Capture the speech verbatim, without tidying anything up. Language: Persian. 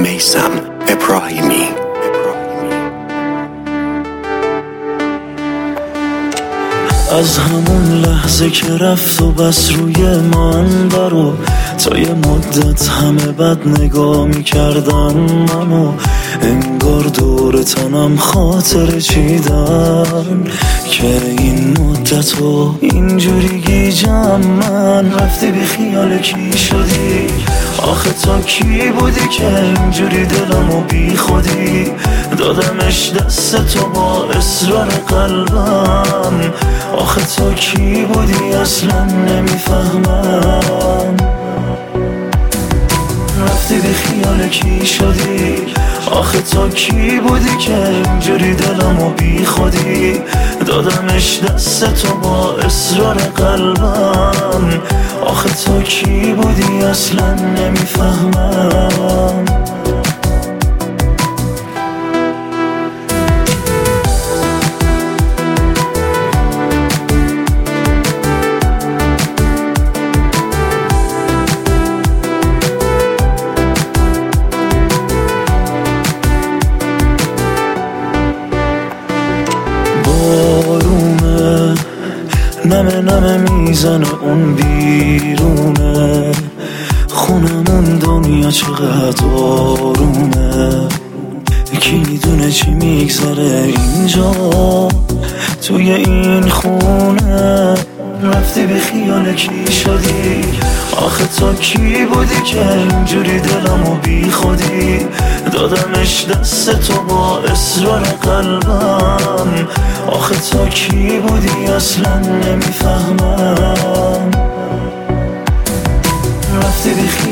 میثم ابراهیمی. از همون لحظه که رفت و بس روی من برو، تا یه مدت همه بد نگاه میکردن منو، انگار دور تنم خاطر چیدن که این مدتو اینجوری گیجم من. رفتی بی خیال کی شدی؟ آخه تا کی بودی که اینجوری دلمو بی خودی دادمش دست تو با اصرار قلبم؟ آخه تا کی بودی اصلا نمیفهمم. رفتی بی خیال کی شدی؟ آخه تا کی بودی که اینجوری دلمو بی خودی دادمش دست تو با اصرار قلبم؟ آخه تا کی بودی اصلا نمیفهمم. بارونه نمه نمه میزنه اون بیرونه، خونمون دنیا چقدر آرومه. کی میدونه چی میگذره اینجا توی این خونه. رفتی بی خیال کی شدی؟ آخه تا کی بودی که اینجوری دلمو بی خودی دادمش دست تو با اصرار قلبم؟ آخه تا کی بودی اصلا نمیفهمم.